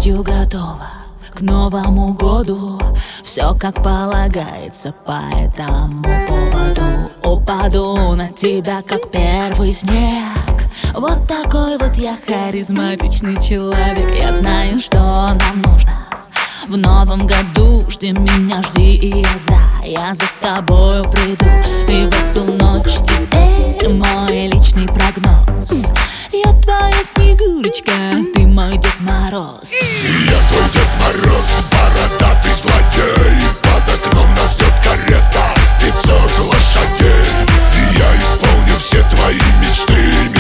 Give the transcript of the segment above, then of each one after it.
полностью готова к Новому году. Все как полагается по этому поводу. Упаду на тебя, как первый снег. Вот такой вот я харизматичный человек. Я знаю, что нам нужно в новом году. Жди меня, жди, и я за тобою приду. И в эту ночь теперь мой личный прогноз. Я твоя Снегурочка, ты мой Дед Мороз. Я твой Дед Мороз, бородатый злодей. Под окном нас ждет карета, 500 лошадей. Я исполню все твои мечты.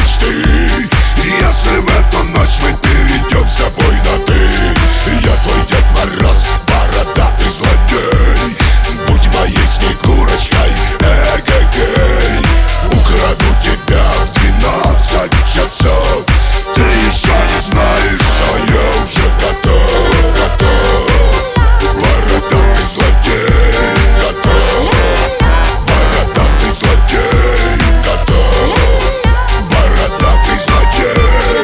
Если в эту ночь мы перейдем с тобой на ты. Я твой Дед Мороз, бородатый злодей. Будь моей Снегурочкой, эгегей. Украду тебя в 12 часов. Ты еще не знаешь, что я уже готов. Бородатый злодей, готов. Бородатый злодей, готов. Бородатый злодей.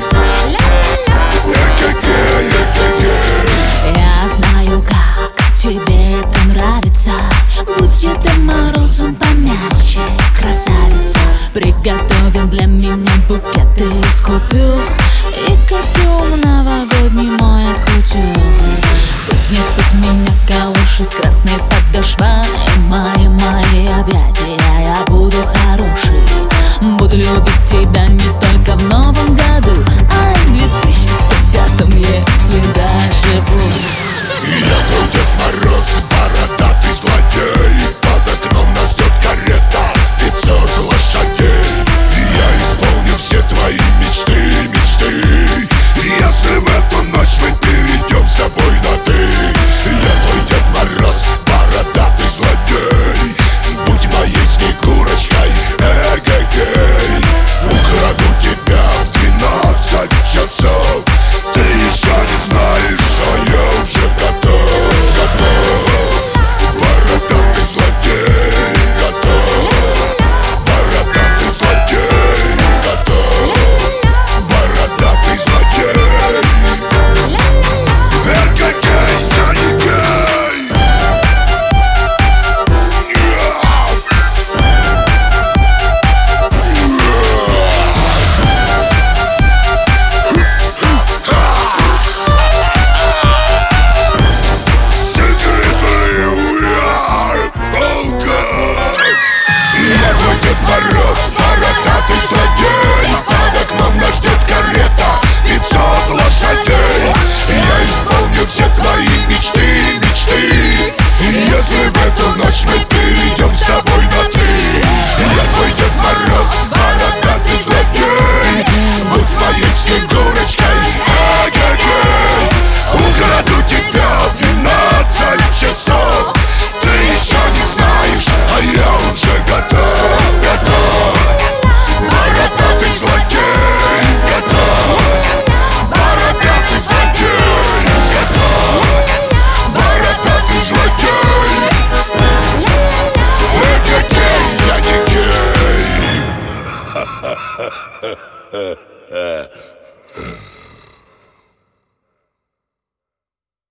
Эгегей, эгегей. Я знаю, как тебе это нравится. Будь Дедом Морозом помягче, красавица. Приготовим для меня букеты из купюр и костюм новогодний мой кутюр. Пусть несут меня калоши с красной подошвой.